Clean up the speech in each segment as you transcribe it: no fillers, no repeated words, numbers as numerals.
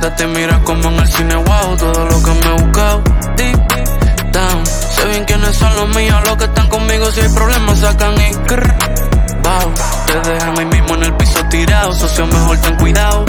siéntate y mira como en el cine, wow, todo lo que me he buscado. Deep down, sé bien quiénes son los míos, los que están conmigo, si hay problemas sacan y wow, te dejan ahí mismo en el piso tirado, socio mejor ten cuidado.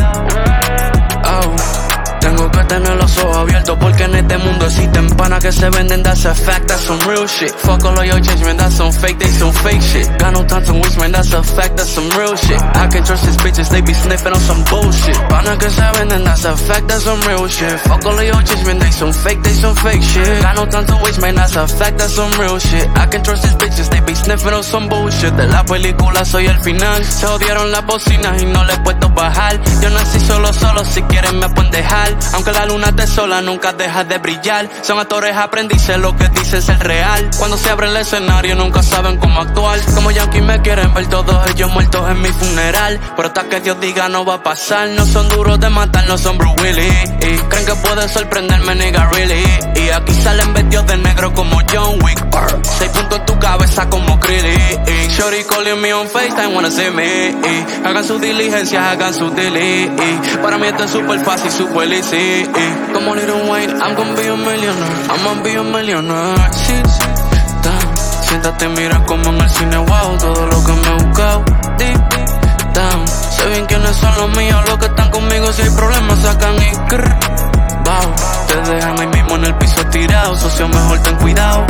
Tengo que tener los ojos abiertos porque en este mundo existen panas que se venden, that's a fact, that's some real shit. Fuck all of your change, man, that's some fake, they some fake shit. Got no time to waste, man, that's a fact, that's some real shit. I can trust these bitches, they be sniffing on some bullshit. Panas que se venden, that's a fact, that's some real shit. Fuck all of your change, man, they some fake shit. Got no time to waste, man, that's a fact, that's some real shit. I can trust these bitches, they be sniffing on some bullshit. De la película soy el final, se odiaron las bocinas y no le he puesto bajar. Yo nací solo, si quieren me pueden dejar. Aunque la luna te sola, nunca deja de brillar. Son actores aprendices, lo que dicen es el real. Cuando se abre el escenario, nunca saben cómo actuar. Como Yankee me quieren ver todos ellos muertos en mi funeral. Pero hasta que Dios diga no va a pasar. No son duros de matar, no son Bruce Willis. Y creen que pueden sorprenderme, nigga, really. Y aquí salen vestidos de negro como John Wick. 6 puntos en tu cabeza como Krillin. Shorty calling me on FaceTime, wanna see me. Hagan sus diligencias, hagan sus dili. Para mí esto es súper fácil, súper easy. Como Little Wayne, I'm gonna be a millionaire, I'ma be a millionaire. Siéntate y mira como en el cine, wow, todo lo que me he buscado. Deep down, sé bien quiénes son los míos, los que están conmigo, si hay problemas sacan y wow, te dejan ahí mismo en el piso tirado, socio mejor ten cuidado.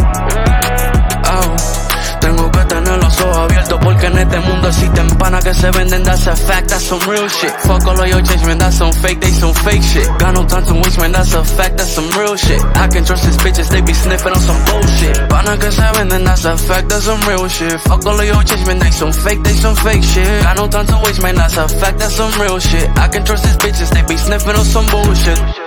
Tengo que tener los ojos abiertos porque en este mundo existen panas que se venden, that's a fact, that's some real shit. Fuck all of your change, man, that's some fake, they some fake shit. Got no time to waste, man, that's a fact, that's some real shit. I can trust these bitches, they be sniffing on some bullshit. Panas que se venden, that's a fact, that's some real shit. Fuck all of your change, man, they some fake shit. Got no time to waste, man, that's a fact, that's some real shit. I can trust these bitches, they be sniffing on some bullshit.